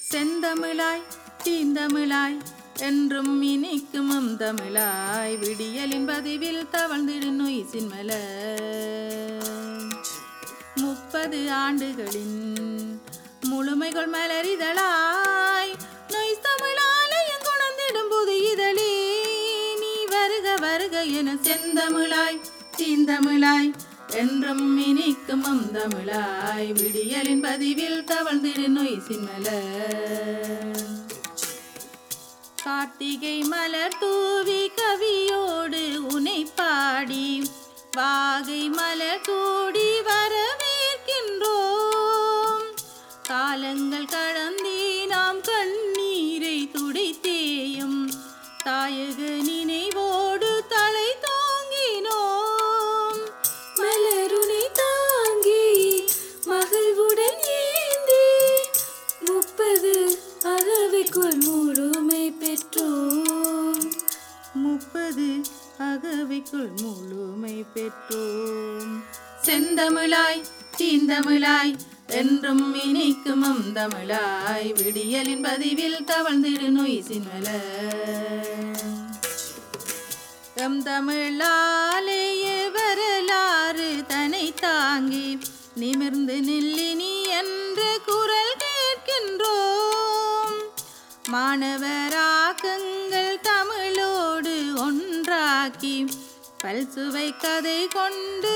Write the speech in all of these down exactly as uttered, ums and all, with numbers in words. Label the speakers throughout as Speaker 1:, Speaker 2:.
Speaker 1: செந்தமிழாய் தீந்தமிழாய் என்றும் இனிக்கும் தமிழாய் விடியலின் பதிவில் தவழ்ந்திடும் நொய்சின் மலர் முப்பது ஆண்டுகளின் முழுமைகள் மலரிதழாய் நொய்ஸ் தமிழாலயம் குணர்ந்திடும் புது இதழே நீ வருக வருக என செந்தமிழாய் தீந்தமிழாய் என்றும் இனிக்கும் தமிழாய் விடியலின் பதிவில் தவழ்ந்திடும் நொய்சின் மலர் கார்த்திகை மலர் தூவி கவியோடு உனை பாடி வாகை மலர் கூடி வரவேற்கின்றோம். காலங்கள் கடந்தே நாம் கண்ணீரை துடைத்தேயும் தாயக நினைவோடு தலை தோங்கினோம்.
Speaker 2: மலருனை தாங்கி மகிழ்வுடன் ஏந்தி முப்பது அகவைக்குள் முழுமை பெற்றோம்.
Speaker 1: முப்பது அகவைக்குள் முழுமை பெற்றோம். செந்தமிழாய் தீந்தமிழாய் என்றும் இனிக்கும் தமிழாய் விடியலின் பதிவில் தவழ்ந்திடு நொய்சின் மலர் எம் தமிழாலேய வரலாறு தனை தாங்கி நிமிர்ந்து நில்லினி என்ற குரல் கேட்கின்றோம். மாணவராக்கங்கள் தமிழோடு ஒன்றாக்கி பல்சுவை கதை கொண்டு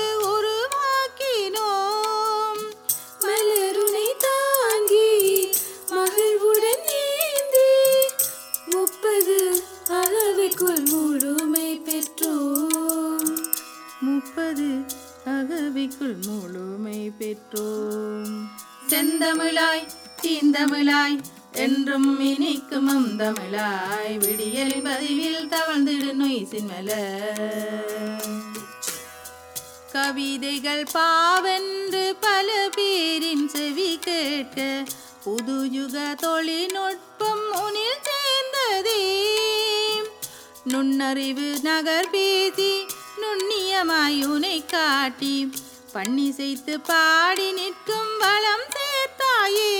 Speaker 1: உருவாக்கினோம்.
Speaker 2: மலருனை தாங்கி மகிழ்வுடன் ஏந்தி முப்பது அகவைக்குள் முழுமை பெற்றோம்.
Speaker 1: முப்பது அகவைக்குள் முழுமை பெற்றோம். செந்தமிழாய் தீந்தமிழாய் என்றும் இனிக்கும் தமிழாய் விடியலின் பதிவில் தவழ்ந்திடு நொய்சின் மலர் கவிதைகள் பாவென்று பல பேரின் செவி கேட்க புது யுக தொழில்நுட்பம் உனில் சேர்ந்ததே. நுண்ணறிவு நகர் பேசி நுண்ணியமாய் உனை காட்டி பண்ணி செய்து பாடி நிற்கும் வளம் சேர்த்தாயே.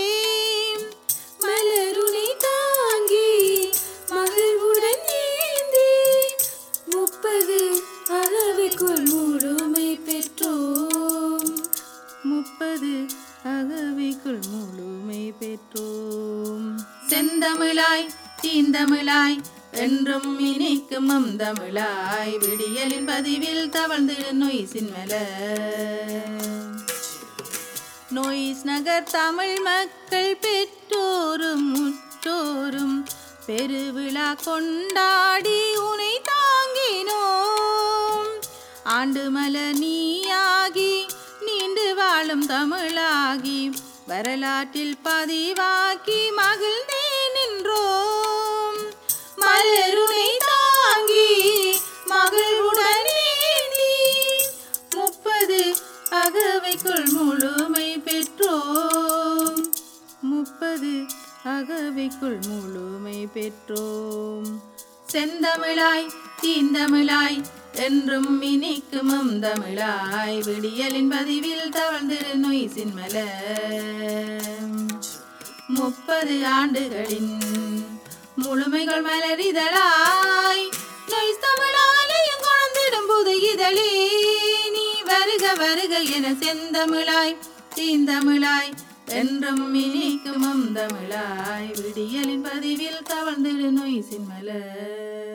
Speaker 2: மலருனை தாங்கி மகிழ்வுடன் ஏந்தி முப்பது அகவைக்குள் முழுமை பெற்றோம்.
Speaker 1: முப்பது அகவைக்குள் முழுமை பெற்றோம். செந்தமிழாய் தீந்தமிழாய் என்றும் இனிக்கும் தமிழாய் விடியலின் பதிவில் தவழ்ந்திடு நொய்சின் மலர் நொய்ஸ் நகர் தமிழ் மக்கள் பெற்றோரும் முற்றோரும் பெருவிழா கொண்டாடி உனை தாங்கினோம். ஆண்டு மலர் நீயாகி நீண்டு வாழும் தமிழாகி வரலாற்றில் பதிவாக்கி மகிழ்ந்தே நின்றோம். மலருனை தாங்கி மகிழ்வுடன் ஏந்தி முப்பது அகவைக்குள் முழுமை பெற்றோம். முப்பது அகவைக்குள் முழுமை பெற்றோம். செந்தமிழாய் தீந்தமிழாய் என்றும் இனிக்கும் தமிழாய் விடியலின் பதிவில் தவழ்ந்திடு நொய்சின் மலர் முப்பது ஆண்டுகளின் முழுமைகள் மலரிதழாய் நொய்ஸ் தமிழாலயம் குணர்ந்திடும் புது இதழே நீ வருக வருக என செந்தமிழாய் தீந்தமிழாய் என்றும் இனிக்கும் தமிழாய் விடியலின் பதிவில் தவழ்ந்திடு நொய்சின் மலர்.